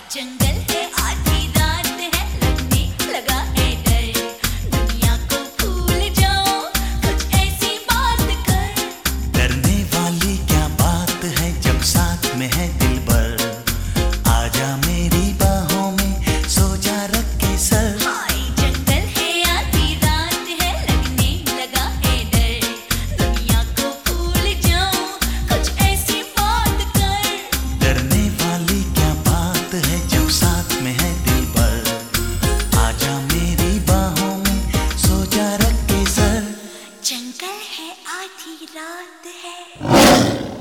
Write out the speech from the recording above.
जंगल है आधी रात है लगने लगा है डर। दुनिया को भूल जाओ कुछ ऐसी बात कर। डरने वाली क्या बात है जब साथ में है दिलबर। आजा मेरी बाहों में सो जा रख के सर। हाय जंगल है आधी रात है लगने लगा है डर। दुनिया को भूल जाओ कुछ ऐसी बात कर। डरने वाली क्या बात है जब साथ में है दिलबर। आजा मेरी बाहों में सो जा रख के सर। जंगल है आधी रात है।